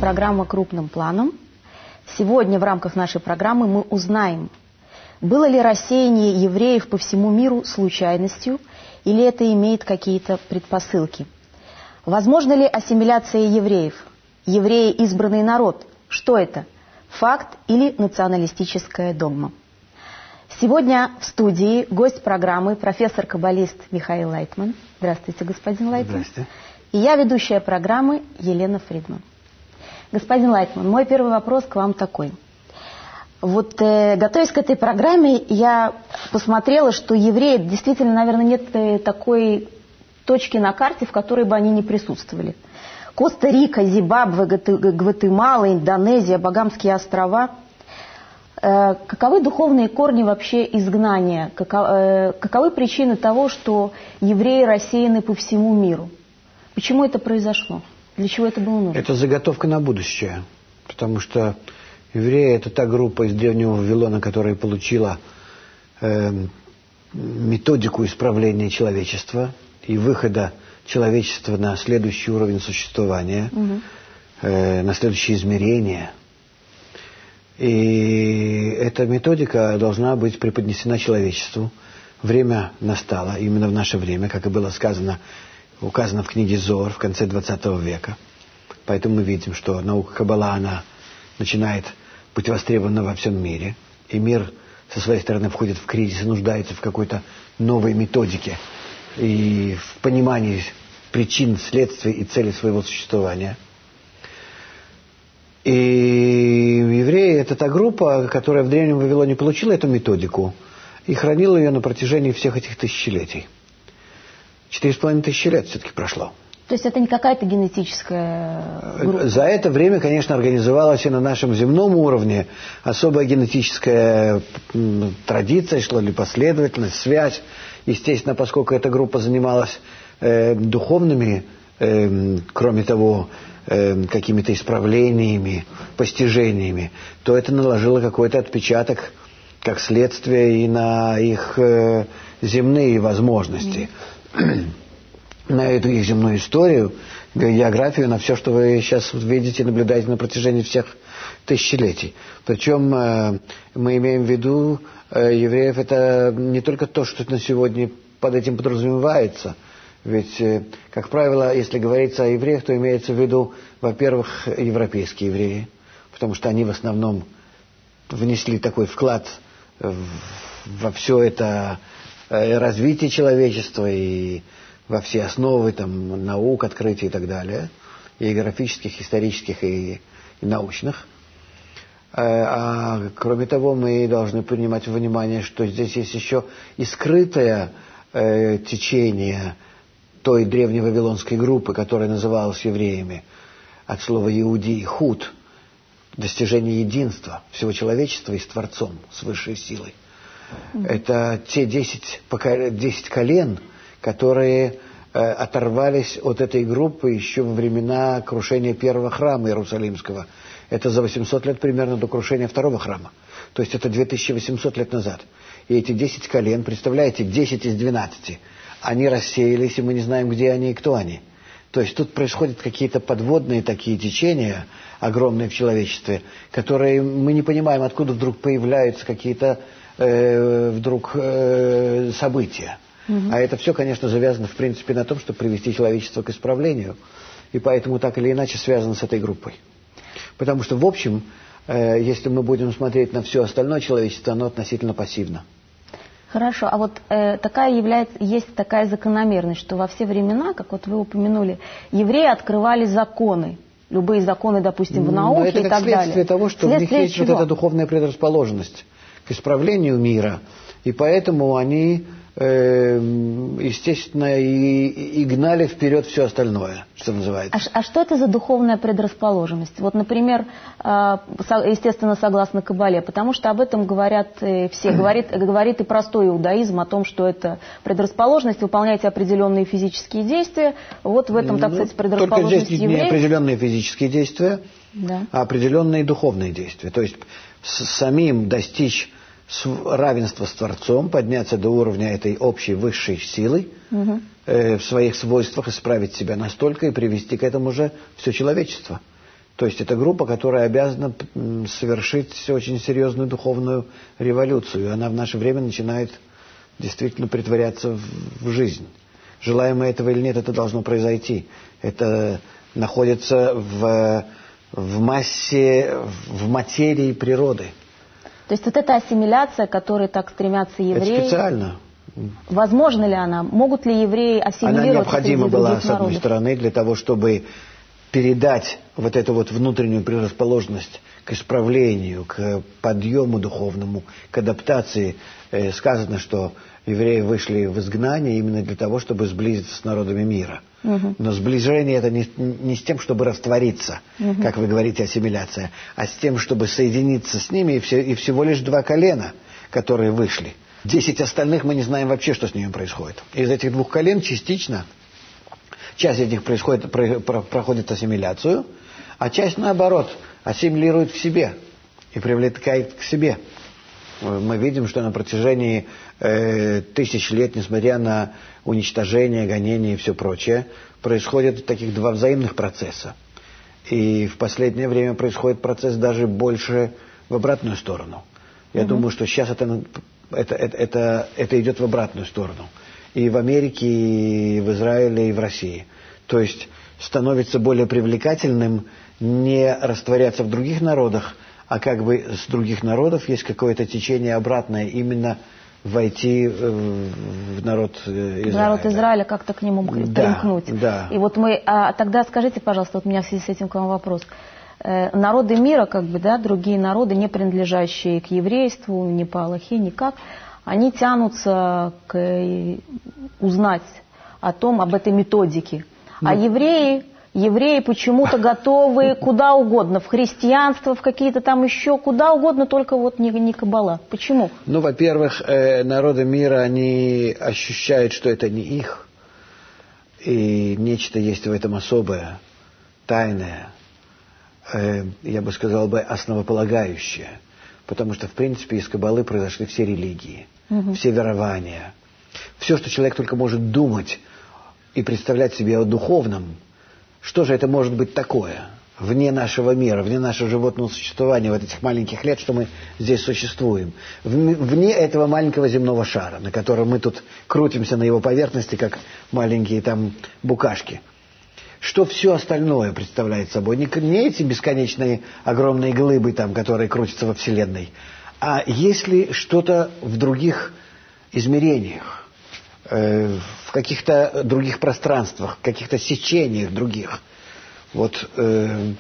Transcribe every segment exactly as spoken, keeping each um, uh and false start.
программа «Крупным планом». Сегодня в рамках нашей программы мы узнаем, было ли рассеяние евреев по всему миру случайностью или это имеет какие-то предпосылки. Возможно ли ассимиляция евреев? Евреи – избранный народ. Что это? Факт или националистическая догма? Сегодня в студии гость программы профессор-каббалист Михаил Лайтман. Здравствуйте, господин Лайтман. Здравствуйте. И я ведущая программы Елена Фридман. Господин Лайтман, мой первый вопрос к вам такой. Вот э, готовясь к этой программе, я посмотрела, что евреи, действительно, наверное, нет э, такой точки на карте, в которой бы они не присутствовали. Коста-Рика, Зимбабве, Гватемала, Индонезия, Багамские острова. Э, каковы духовные корни вообще изгнания? Каков, э, каковы причины того, что евреи рассеяны по всему миру? Почему это произошло? Для чего это было нужно? Это заготовка на будущее. Потому что евреи – это та группа из Древнего Вавилона, которая получила э, методику исправления человечества и выхода человечества на следующий уровень существования, угу. э, на следующее измерение. И эта методика должна быть преподнесена человечеству. Время настало, именно в наше время, как и было сказано, указано в книге Зоар в конце двадцатого века. Поэтому мы видим, что наука Каббала, она начинает быть востребована во всем мире. И мир со своей стороны входит в кризис и нуждается в какой-то новой методике и в понимании причин, следствий и целей своего существования. И евреи – это та группа, которая в Древнем Вавилоне получила эту методику и хранила ее на протяжении всех этих тысячелетий. Четыре с половиной тысячи лет все-таки прошло. То есть это не какая-то генетическая группа? За это время, конечно, организовалась и на нашем земном уровне особая генетическая традиция, что ли, последовательность, связь. Естественно, поскольку эта группа занималась э, духовными, э, кроме того, э, какими-то исправлениями, постижениями, то это наложило какой-то отпечаток, как следствие, и на их э, земные возможности. Mm. На эту их земную историю, географию, на все, что вы сейчас видите, наблюдаете на протяжении всех тысячелетий. Причем э, мы имеем в виду э, евреев, это не только то, что на сегодня под этим подразумевается. Ведь, э, как правило, если говорится о евреях, то имеется в виду, во-первых, европейские евреи, потому что они в основном внесли такой вклад в, во все это э, развитие человечества и во все основы там, наук, открытий и так далее, и географических, исторических и, и научных. А, а кроме того, мы должны принимать во внимание, что здесь есть еще и скрытое э, течение той древней вавилонской группы, которая называлась евреями, от слова «иуди» — «худ», достижение единства всего человечества и с Творцом, с высшей силой. Mm-hmm. Это те десять, десять колен, которые э, оторвались от этой группы еще во времена крушения первого храма Иерусалимского. Это за восемьсот лет примерно до крушения второго храма. То есть это две тысячи восемьсот лет назад. И эти десять колен, представляете, десять из двенадцати, они рассеялись, и мы не знаем, где они и кто они. То есть тут происходят какие-то подводные такие течения, огромные в человечестве, которые мы не понимаем, откуда вдруг появляются какие-то э, вдруг э, события. А это все, конечно, завязано, в принципе, на том, чтобы привести человечество к исправлению. И поэтому так или иначе связано с этой группой. Потому что, в общем, э, если мы будем смотреть на все остальное человечество, оно относительно пассивно. Хорошо. А вот э, такая является, есть такая закономерность, что во все времена, как вот вы упомянули, евреи открывали законы. Любые законы, допустим, в науке и так далее. Это как следствие того, что следствие в них есть чего? вот эта духовная предрасположенность к исправлению мира. И поэтому они... естественно, и, и гнали вперед все остальное, что называется. А, а что это за духовная предрасположенность? Вот, например, естественно, согласно Каббале, потому что об этом говорят все. Говорит, говорит и простой иудаизм о том, что это предрасположенность, выполняете определенные физические действия. Вот в этом, так сказать, предрасположенность евреев. Только здесь евреев. не определенные физические действия, да. а определенные духовные действия. То есть с самим достичь равенство с Творцом, подняться до уровня этой общей высшей силы, угу. э, в своих свойствах исправить себя настолько и привести к этому же все человечество. То есть это группа, которая обязана совершить очень серьезную духовную революцию. И она в наше время начинает действительно притворяться в жизнь. Желаем мы этого или нет, это должно произойти. Это находится в, в массе, в материи природы. То есть вот эта ассимиляция, к которой так стремятся евреи... Это специально. Возможно ли она? Могут ли евреи ассимилироваться? Она необходима была, с одной народов? стороны, для того, чтобы передать вот эту вот внутреннюю предрасположенность к исправлению, к подъему духовному, к адаптации. Э, сказано, что евреи вышли в изгнание именно для того, чтобы сблизиться с народами мира. Угу. Но сближение это не, не с тем, чтобы раствориться, угу. как вы говорите, ассимиляция, а с тем, чтобы соединиться с ними, и, все, и всего лишь два колена, которые вышли. Десять остальных мы не знаем вообще, что с ними происходит. Из этих двух колен частично часть из них происходит, про, про, проходит ассимиляцию, а часть, наоборот, ассимилирует в себе и привлекает к себе. Мы видим, что на протяжении э, тысяч лет, несмотря на уничтожение, гонение и все прочее, происходят таких два взаимных процесса. И в последнее время происходит процесс даже больше в обратную сторону. Я угу. думаю, что сейчас это, это, это, это, это идет в обратную сторону. И в Америке, и в Израиле, и в России. То есть становится более привлекательным не растворяться в других народах, а как бы с других народов есть какое-то течение обратное, именно войти в народ Израиля. Народ Израиля, как-то к нему примкнуть. Да, да. И вот мы, а тогда скажите, пожалуйста, вот у меня в связи с этим к вам вопрос. Народы мира, как бы, да, другие народы, не принадлежащие к еврейству, ни по Аллахе, никак, они тянутся к узнать о том, об этой методике. Ну, а евреи, евреи почему-то готовы куда угодно, в христианство, в какие-то там еще, куда угодно, только вот не, не каббала. Почему? Ну, во-первых, э, народы мира, они ощущают, что это не их, и нечто есть в этом особое, тайное, э, я бы сказал бы, основополагающее. Потому что, в принципе, из каббалы произошли все религии, угу. все верования. Все, что человек только может думать и представлять себе о духовном, что же это может быть такое, вне нашего мира, вне нашего животного существования, вот этих маленьких лет, что мы здесь существуем, вне этого маленького земного шара, на котором мы тут крутимся на его поверхности, как маленькие там букашки. Что все остальное представляет собой? Не, не эти бесконечные огромные глыбы, там, которые крутятся во Вселенной, а есть ли что-то в других измерениях, э, в каких-то других пространствах, в каких-то сечениях других. Вот э,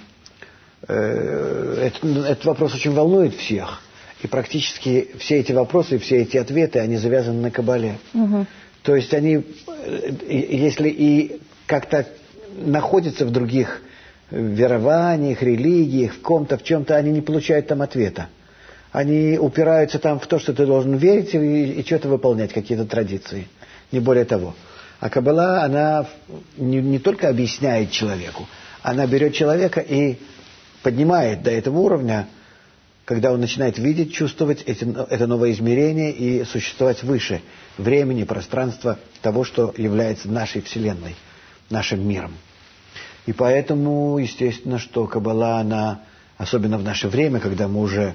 э, этот, этот вопрос очень волнует всех. И практически все эти вопросы, все эти ответы, они завязаны на каббале. Угу. То есть они, если и как-то находятся в других верованиях, религиях, в ком-то, в чем-то, они не получают там ответа. Они упираются там в то, что ты должен верить и, и что-то выполнять, какие-то традиции. Не более того. А каббала, она не, не только объясняет человеку, она берет человека и поднимает до этого уровня, когда он начинает видеть, чувствовать эти, это новое измерение и существовать выше времени, пространства того, что является нашей Вселенной, нашим миром. И поэтому, естественно, что каббала, она, особенно в наше время, когда мы уже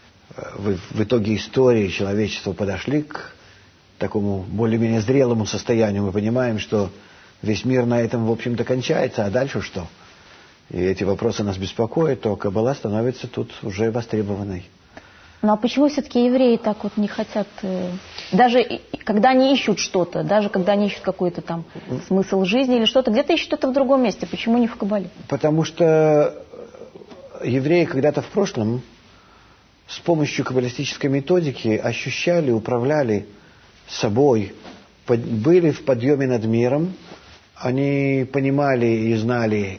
в, в итоге истории человечества подошли к такому более-менее зрелому состоянию, мы понимаем, что весь мир на этом, в общем-то, кончается, а дальше что? И эти вопросы нас беспокоят, то каббала становится тут уже востребованной. Ну а почему все-таки евреи так вот не хотят, даже когда они ищут что-то, даже когда они ищут какой-то там смысл жизни или что-то, где-то ищут это в другом месте, почему не в каббале? Потому что евреи когда-то в прошлом с помощью каббалистической методики ощущали, управляли собой, были в подъеме над миром, они понимали и знали,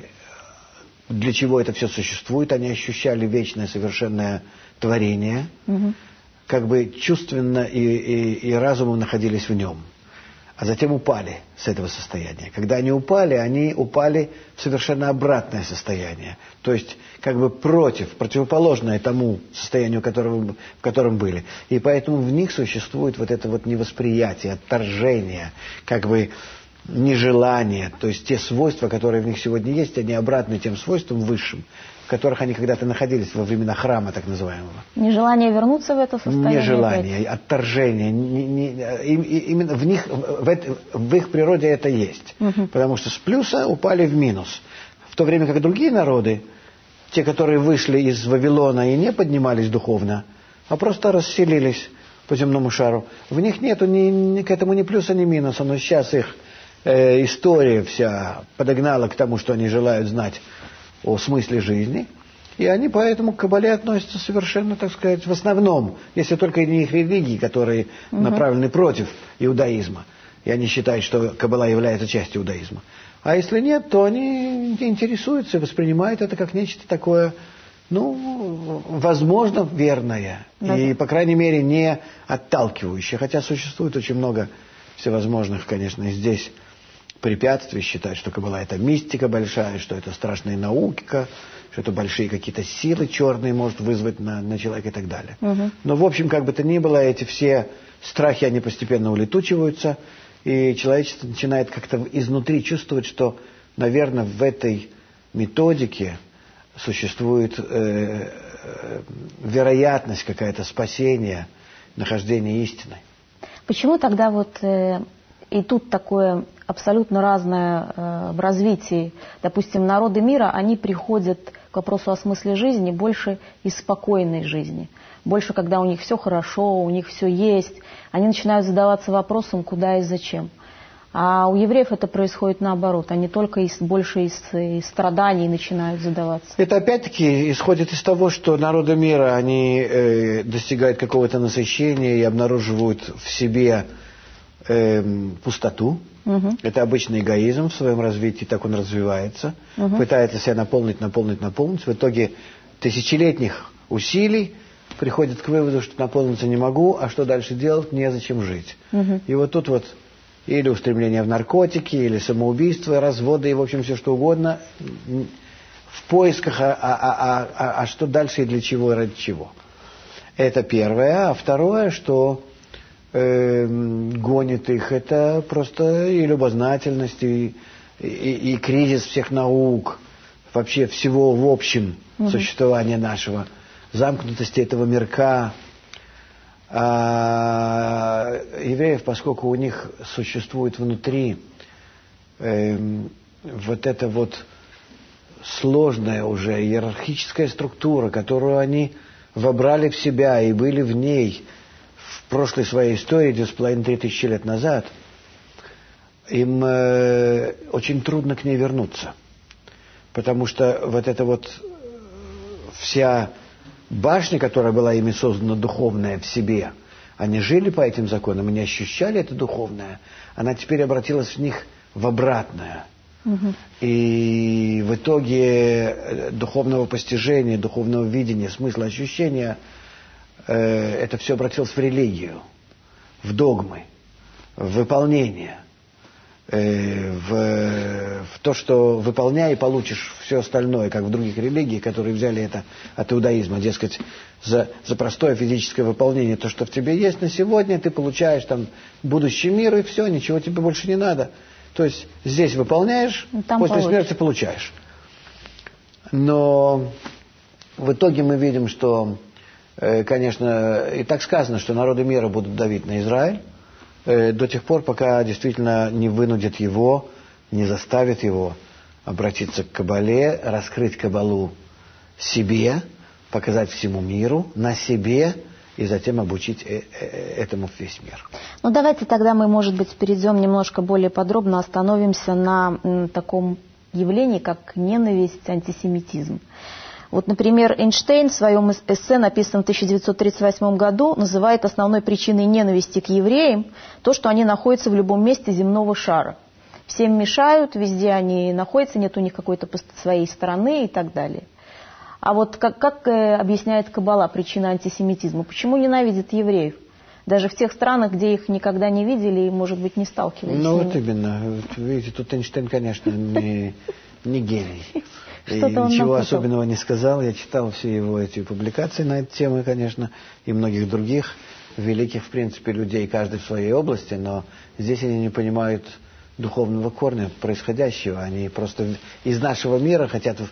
для чего это все существует, они ощущали вечное совершенное творение, угу. как бы чувственно и, и, и разумом находились в нем, а затем упали с этого состояния. Когда они упали, они упали в совершенно обратное состояние, то есть как бы против, противоположное тому состоянию, которого, в котором были. И поэтому в них существует вот это вот невосприятие, отторжение, как бы нежелание, то есть те свойства, которые в них сегодня есть, они обратны тем свойствам высшим, в которых они когда-то находились во времена храма, так называемого. Нежелание вернуться в это состояние? Нежелание, отторжение. Не, не, им, именно в них, в, в их природе это есть. Угу. Потому что с плюса упали в минус. В то время как другие народы, те, которые вышли из Вавилона и не поднимались духовно, а просто расселились по земному шару, в них нету ни, ни к этому ни плюса, ни минуса. Но сейчас их э, история вся подогнала к тому, что они желают знать о смысле жизни, и они поэтому к Кабале относятся совершенно, так сказать, в основном, если только не их религии, которые угу. направлены против иудаизма, и они считают, что Кабала является частью иудаизма. А если нет, то они интересуются и воспринимают это как нечто такое, ну, возможно, верное, да. И, по крайней мере, не отталкивающее, хотя существует очень много всевозможных, конечно, здесь препятствий, считать, что Кабала это мистика большая, что это страшная наука, что это большие какие-то силы черные может вызвать на, на человека и так далее. Угу. Но, в общем, как бы то ни было, эти все страхи, они постепенно улетучиваются, и человечество начинает как-то изнутри чувствовать, что, наверное, в этой методике существует э, э, вероятность какая-то спасения, нахождения истины. Почему тогда вот э, и тут такое абсолютно разное э, в развитии? Допустим, народы мира, они приходят к вопросу о смысле жизни больше из спокойной жизни. Больше, когда у них все хорошо, у них все есть. Они начинают задаваться вопросом, куда и зачем. А у евреев это происходит наоборот. Они только из, больше из, из страданий начинают задаваться. Это опять-таки исходит из того, что народы мира, они э, достигают какого-то насыщения и обнаруживают в себе э, пустоту. Угу. Это обычный эгоизм в своем развитии, так он развивается. Угу. Пытается себя наполнить, наполнить, наполнить. В итоге тысячелетних усилий приходит к выводу, что наполниться не могу, а что дальше делать, незачем жить. Угу. И вот тут вот или устремление в наркотики, или самоубийство, разводы, и, в общем, все что угодно, в поисках, а, а, а, а, а что дальше и для чего, и ради чего. Это первое. А второе, что э, гонит их, это просто и любознательность, и, и, и кризис всех наук, вообще всего в общем угу. существования нашего, замкнутости этого мирка. А евреев, поскольку у них существует внутри э, вот эта вот сложная уже иерархическая структура, которую они вобрали в себя и были в ней в прошлой своей истории, две с половиной три тысячи лет назад, им э, очень трудно к ней вернуться. Потому что вот эта вот вся башня, которая была ими создана, духовная в себе, они жили по этим законам, они ощущали это духовное, она теперь обратилась в них в обратное. Угу. И в итоге духовного постижения, духовного видения, смысла ощущения, э, это все обратилось в религию, в догмы, в выполнение. В, в то, что выполняй и получишь все остальное, как в других религиях, которые взяли это от иудаизма, дескать, за, за простое физическое выполнение, то, что в тебе есть на сегодня, ты получаешь там будущий мир, и все, ничего тебе больше не надо. То есть здесь выполняешь, там после получишь. Смерти получаешь. Но в итоге мы видим, что, конечно, и так сказано, что народы мира будут давить на Израиль, до тех пор, пока действительно не вынудят его, не заставят его обратиться к Кабале, раскрыть Кабалу себе, показать всему миру, на себе, и затем обучить этому весь мир. Ну, давайте тогда мы, может быть, перейдем немножко более подробно, остановимся на таком явлении, как ненависть, антисемитизм. Вот, например, Эйнштейн в своем эссе, написанном в тысяча девятьсот тридцать восьмом году, называет основной причиной ненависти к евреям то, что они находятся в любом месте земного шара. Всем мешают, везде они находятся, нет у них какой-то своей страны и так далее. А вот как, как э, объясняет Кабала причину антисемитизма? Почему ненавидят евреев? Даже в тех странах, где их никогда не видели и, может быть, не сталкивались ну, с ними. Ну, вот именно. Видите, тут Эйнштейн, конечно, не, не гений. И Что-то ничего особенного не сказал. Я читал все его эти публикации на эту тему, конечно, и многих других великих, в принципе, людей, каждый в своей области, но здесь они не понимают духовного корня происходящего. Они просто из нашего мира хотят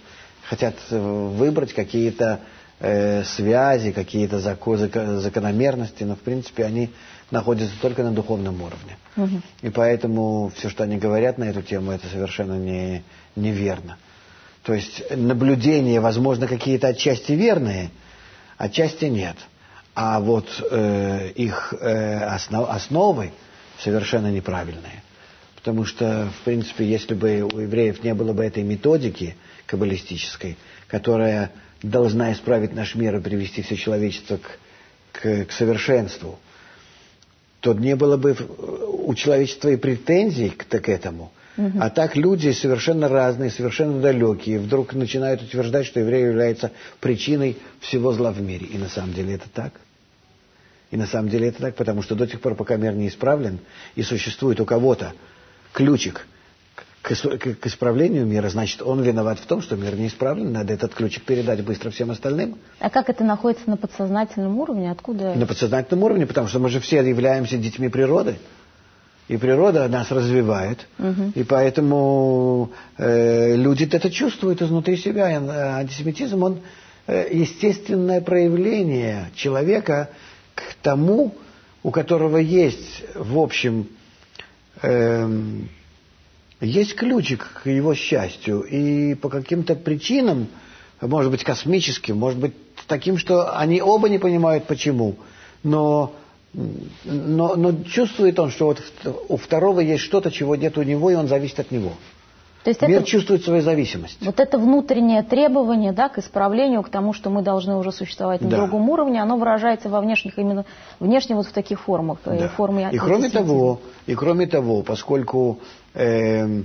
хотят выбрать какие-то э, связи, какие-то закон, закономерности, но в принципе они находятся только на духовном уровне. Угу. И поэтому все, что они говорят на эту тему, это совершенно не, неверно. То есть наблюдения, возможно, какие-то отчасти верные, отчасти нет. А вот э, их э, основ, основы совершенно неправильные. Потому что, в принципе, если бы у евреев не было бы этой методики каббалистической, которая должна исправить наш мир и привести все человечество к, к, к совершенству, то не было бы у человечества и претензий к, к этому. Угу. А так люди совершенно разные, совершенно далекие, вдруг начинают утверждать, что еврей является причиной всего зла в мире. И на самом деле это так. И на самом деле это так, потому что до тех пор, пока мир не исправлен, и существует у кого-то ключик к, к, к исправлению мира, значит, он виноват в том, что мир не исправлен, надо этот ключик передать быстро всем остальным. А как это находится на подсознательном уровне? Откуда? На подсознательном уровне, потому что мы же все являемся детьми природы. И природа нас развивает, угу. И поэтому э, люди это чувствуют изнутри себя. И антисемитизм, он э, естественное проявление человека к тому, у которого есть, в общем, э, есть ключик к его счастью. И по каким-то причинам, может быть, космическим, может быть, таким, что они оба не понимают, почему, но... Но, но чувствует он, что вот у второго есть что-то, чего нет у него, и он зависит от него. То есть мир это, чувствует свою зависимость. Вот это внутреннее требование, да, к исправлению, к тому, что мы должны уже существовать на да. другом уровне, оно выражается во внешних, именно внешне вот в таких формах. Да. Форме и, кроме того, и кроме того, поскольку, э,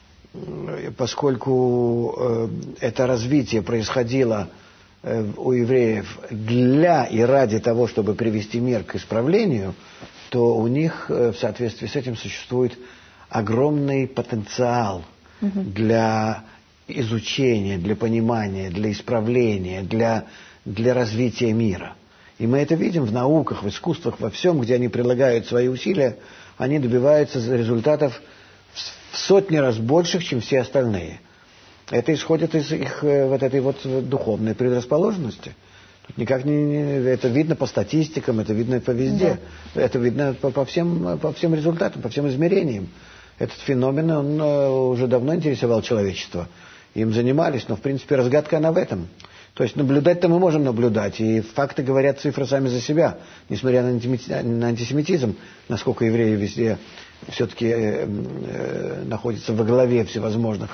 поскольку э, это развитие происходило у евреев для и ради того, чтобы привести мир к исправлению, то у них в соответствии с этим существует огромный потенциал угу. для изучения, для понимания, для исправления, для, для развития мира. И мы это видим в науках, в искусствах, во всем, где они прилагают свои усилия, они добиваются результатов в сотни раз больших, чем все остальные. Это исходит из их вот этой вот духовной предрасположенности. Тут никак не, не это видно по статистикам, это видно по везде, да. Это видно по, по всем по всем результатам, по всем измерениям. Этот феномен он уже давно интересовал человечество, им занимались, но в принципе разгадка она в этом. То есть наблюдать-то мы можем наблюдать, и факты говорят, цифры сами за себя, несмотря на антисемитизм, насколько евреи везде все-таки э, э, находятся во главе всевозможных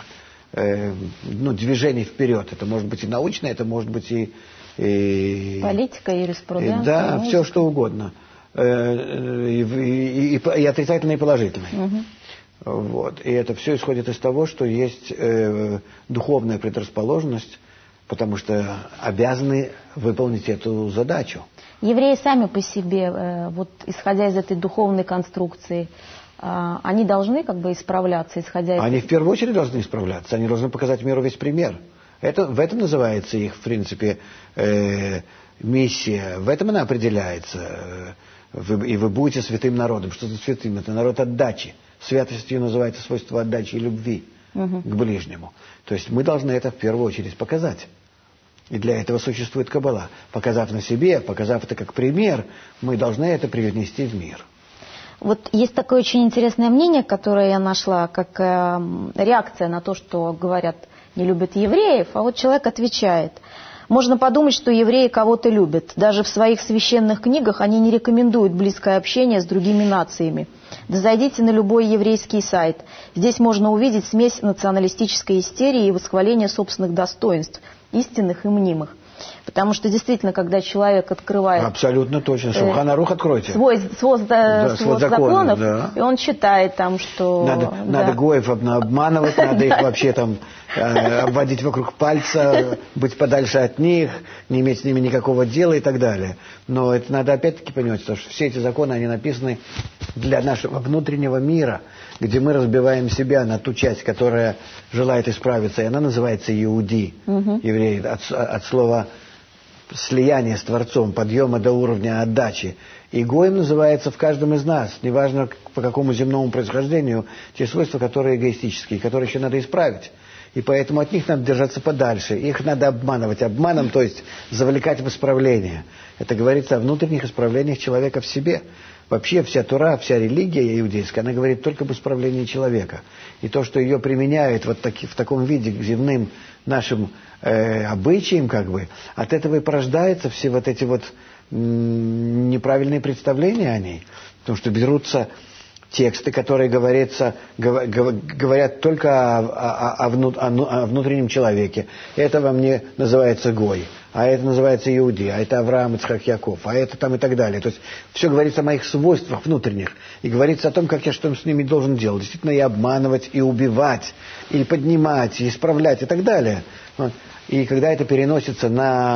ну, движений вперед. Это может быть и научное, это может быть и... и политика, юриспруденция. И, да, музыка. Все что угодно. И, и, и, и отрицательное, и положительное. Угу. Вот. И это все исходит из того, что есть э, духовная предрасположенность, потому что обязаны выполнить эту задачу. Евреи сами по себе, э, вот исходя из этой духовной конструкции, они должны как бы исправляться, исходя из... Они в первую очередь должны исправляться, они должны показать миру весь пример. Это, в этом называется их, в принципе, э, миссия, в этом она определяется. Вы, и вы будете святым народом. Что за святым? Это народ отдачи. Святостью называется свойство отдачи и любви угу. к ближнему. То есть мы должны это в первую очередь показать. И для этого существует Каббала. Показав на себе, показав это как пример, мы должны это привнести в мир. Вот есть такое очень интересное мнение, которое я нашла, как э, реакция на то, что говорят, не любят евреев, а вот человек отвечает. Можно подумать, что евреи кого-то любят. Даже в своих священных книгах они не рекомендуют близкое общение с другими нациями. Да зайдите на любой еврейский сайт. Здесь можно увидеть смесь националистической истерии и восхваления собственных достоинств, истинных и мнимых. Потому что действительно, когда человек открывает... Абсолютно точно. Шулхан Арух откройте. Свой, свой, да, свой законов, да. И он читает там, что... Надо, да. надо гоев обманывать, надо их вообще там обводить вокруг пальца, быть подальше от них, не иметь с ними никакого дела и так далее. Но это надо опять-таки понимать, что все эти законы, они написаны для нашего внутреннего мира, где мы разбиваем себя на ту часть, которая желает исправиться, и она называется иуди, угу. еврей, от, от слова слияние с Творцом, подъема до уровня отдачи. И гоем называется в каждом из нас, неважно по какому земному происхождению, те свойства, которые эгоистические, которые еще надо исправить. И поэтому от них надо держаться подальше. Их надо обманывать обманом, то есть завлекать в исправление. Это говорится о внутренних исправлениях человека в себе. Вообще вся Тора, вся религия иудейская, она говорит только об исправлении человека. И то, что ее применяют вот таки, в таком виде к земным нашим э, обычаям, как бы, от этого и порождаются все вот эти вот м- неправильные представления о ней. Потому что берутся тексты, которые говорятся, говорят только о, о, о, внут, о внутреннем человеке. Это во мне называется Гой, а это называется Иуди, а это Авраам, Ицхак, Яков, а это там и так далее. То есть все говорится о моих свойствах внутренних, и говорится о том, как я что с ними должен делать. Действительно, и обманывать, и убивать, и поднимать, и исправлять, и так далее. И когда это переносится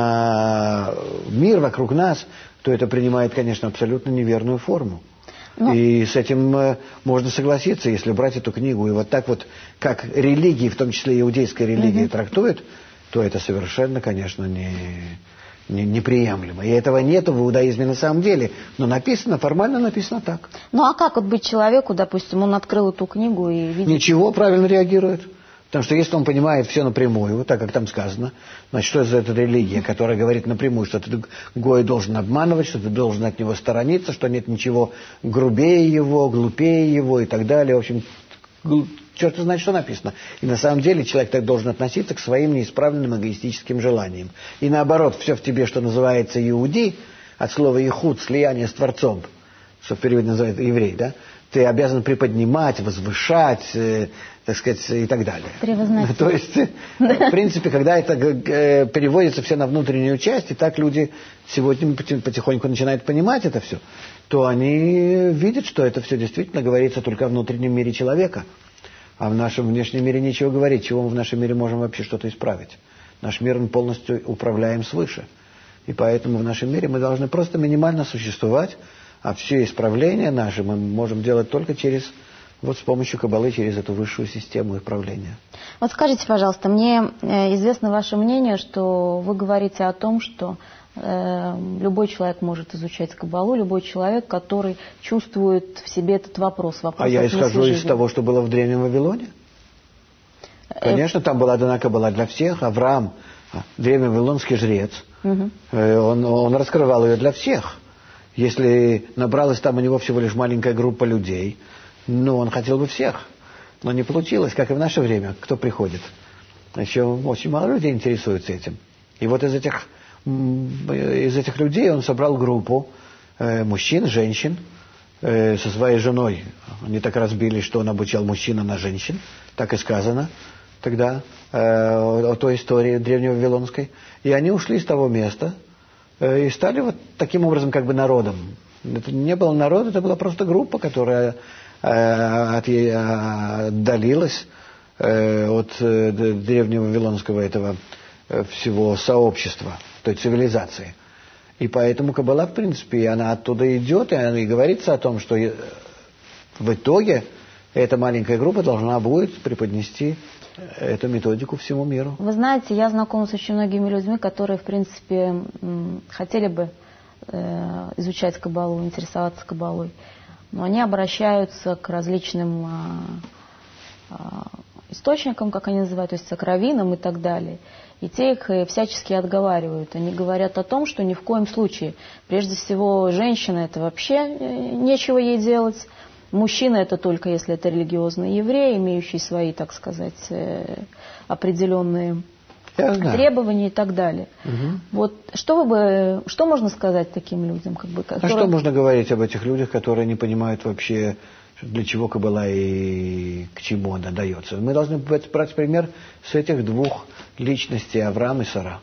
на мир вокруг нас, то это принимает, конечно, абсолютно неверную форму. Но... И с этим э, можно согласиться, если брать эту книгу и вот так вот, как религии, в том числе иудейская религия, угу. трактует, то это совершенно, конечно, не, не, неприемлемо. И этого нет в иудаизме на самом деле, но написано, формально написано так. Ну а как вот быть человеку, допустим, он открыл эту книгу и видит... Ничего, правильно реагирует. Потому что если он понимает все напрямую, так как там сказано, значит, что это за религия, которая говорит напрямую, что ты Гой должен обманывать, что ты должен от него сторониться, что нет ничего грубее его, глупее его и так далее. В общем, черт знает, что написано. И на самом деле человек так должен относиться к своим неисправленным эгоистическим желаниям. И наоборот, все в тебе, что называется иуди, от слова ихуд, слияние с Творцом, что в переводе называется еврей, да, ты обязан приподнимать, возвышать, э, так сказать, и так далее. Превозносить. То есть, в принципе, когда это э, переводится все на внутреннюю часть, и так люди сегодня потихоньку начинают понимать это все, то они видят, что это все действительно говорится только о внутреннем мире человека. А в нашем внешнем мире нечего говорить. Чего мы в нашем мире можем вообще что-то исправить? Наш мир мы полностью управляем свыше. И поэтому в нашем мире мы должны просто минимально существовать, а все исправления наши мы можем делать только через, вот с помощью Каббалы, через эту высшую систему исправления. Вот скажите, пожалуйста, мне известно ваше мнение, что вы говорите о том, что э, любой человек может изучать Каббалу, любой человек, который чувствует в себе этот вопрос. вопрос а я исхожу из того, что было в Древнем Вавилоне. Конечно, там была дана Каббала для всех. Авраам, древний вавилонский жрец, угу. он, он раскрывал ее для всех. Если набралась там у него всего лишь маленькая группа людей, ну, он хотел бы всех. Но не получилось, как и в наше время. Кто приходит? Еще очень мало людей интересуются этим. И вот из этих, из этих людей он собрал группу э, мужчин, женщин, э, со своей женой. Они так разбились, что он обучал мужчин на женщин. Так и сказано тогда э, о, о той истории древневавилонской. И они ушли с того места, и стали вот таким образом как бы народом. Это не был народ, это была просто группа, которая э, от, э, отдалилась э, от э, древнего вавилонского этого э, всего сообщества, той цивилизации. И поэтому Каббала, в принципе, она оттуда идет, и, она, и говорится о том, что в итоге эта маленькая группа должна будет преподнести эту методику всему миру. Вы знаете, я знакома с очень многими людьми, которые, в принципе, хотели бы э, изучать Каббалу, интересоваться Каббалой, но они обращаются к различным э, э, источникам, как они называют, то есть к раввинам и так далее. И те их всячески отговаривают. Они говорят о том, что ни в коем случае, прежде всего, женщина это вообще нечего ей делать. Мужчина это только если это религиозный еврей, имеющий свои, так сказать, определенные требования и так далее. Угу. Вот что вы бы, что можно сказать таким людям, как бы, которые... А что можно говорить об этих людях, которые не понимают вообще, для чего Каббала и к чему она дается? Мы должны брать пример с этих двух личностей, Авраам и Сара,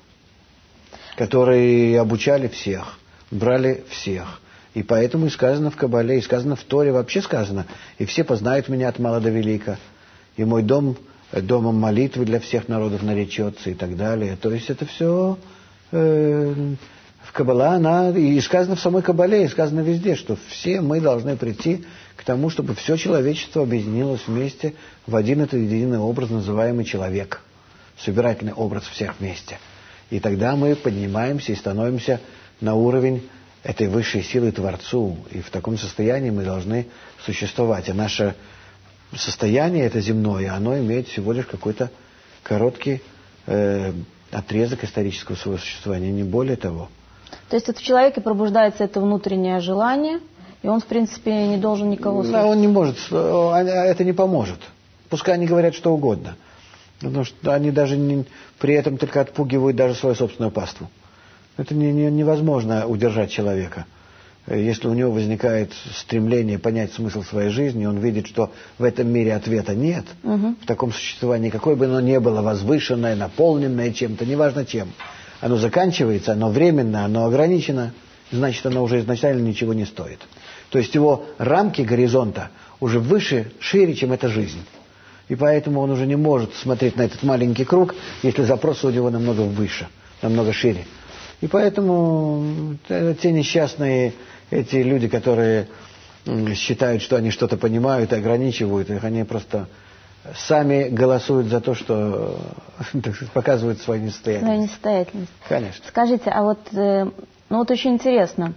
которые обучали всех, брали всех. И поэтому и сказано в Каббале, и сказано в Торе, вообще сказано, и все познают меня от мала до велика, и мой дом домом молитвы для всех народов наречется, и так далее. То есть это все э, в Каббала, она, и сказано в самой Каббале, и сказано везде, что все мы должны прийти к тому, чтобы все человечество объединилось вместе в один этот единый образ, называемый человек, собирательный образ всех вместе. И тогда мы поднимаемся и становимся на уровень этой высшей силы Творцу, и в таком состоянии мы должны существовать. А наше состояние, это земное, оно имеет всего лишь какой-то короткий э, отрезок исторического своего существования, не более того. То есть это в человеке пробуждается это внутреннее желание, и он, в принципе, не должен никого слушать? Да, он не может, это не поможет. Пускай они говорят что угодно. Потому что они даже не, при этом только отпугивают даже свою собственную паству. Это не, не, невозможно удержать человека. Если у него возникает стремление понять смысл своей жизни, он видит, что в этом мире ответа нет, угу. в таком существовании, какое бы оно ни было, возвышенное, наполненное чем-то, неважно чем, оно заканчивается, оно временно, оно ограничено, значит, оно уже изначально ничего не стоит. То есть его рамки горизонта уже выше, шире, чем эта жизнь. И поэтому он уже не может смотреть на этот маленький круг, если запросы у него намного выше, намного шире. И поэтому те несчастные, эти люди, которые считают, что они что-то понимают и ограничивают их, они просто сами голосуют за то, что так сказать, показывают свою несостоятельность. Свою несостоятельность. Конечно. Скажите, а вот, ну вот очень интересно,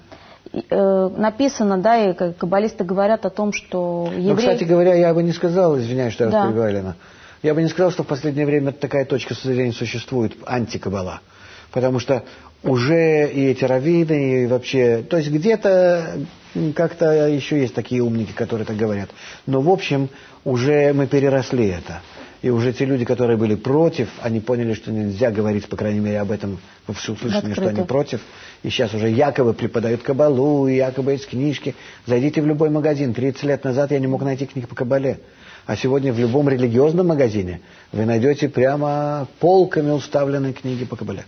написано, да, и каббалисты говорят о том, что евреи... Ну, кстати говоря, я бы не сказал, извиняюсь, что я да. вас перебиваю, Лена, я бы не сказал, что в последнее время такая точка зрения существует, антикаббала. Потому что уже и эти раввины, и вообще... То есть где-то как-то еще есть такие умники, которые так говорят. Но в общем уже мы переросли это. И уже те люди, которые были против, они поняли, что нельзя говорить, по крайней мере, об этом во всеуслышание, что они против. И сейчас уже якобы преподают каббалу, и якобы есть книжки. Зайдите в любой магазин. тридцать лет назад я не мог найти книг по каббале. А сегодня в любом религиозном магазине вы найдете прямо полками уставленные книги по каббале.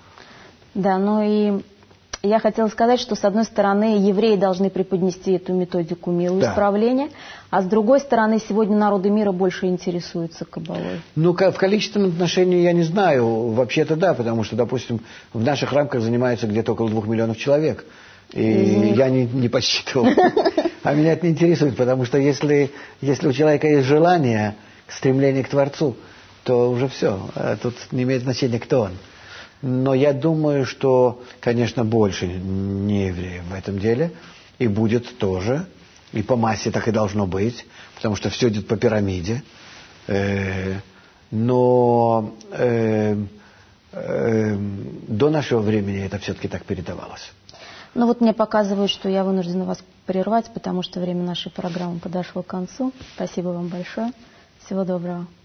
Да, ну и я хотела сказать, что с одной стороны евреи должны преподнести эту методику милу да. исправления, а с другой стороны сегодня народы мира больше интересуются каббалой. Ну, в количественном отношении я не знаю. Вообще-то да, потому что, допустим, в наших рамках занимается где-то около двух миллионов человек. И mm-hmm. я не, не подсчитывал. А меня это не интересует, потому что если, если у человека есть желание, стремление к Творцу, то уже все. Тут не имеет значения, кто он. Но я думаю, что, конечно, больше не евреев в этом деле. И будет тоже. И по массе так и должно быть. Потому что все идет по пирамиде. Э, но э, э, до нашего времени это все-таки так передавалось. Ну вот мне показывают, что я вынуждена вас прервать, потому что время нашей программы подошло к концу. Спасибо вам большое. Всего доброго.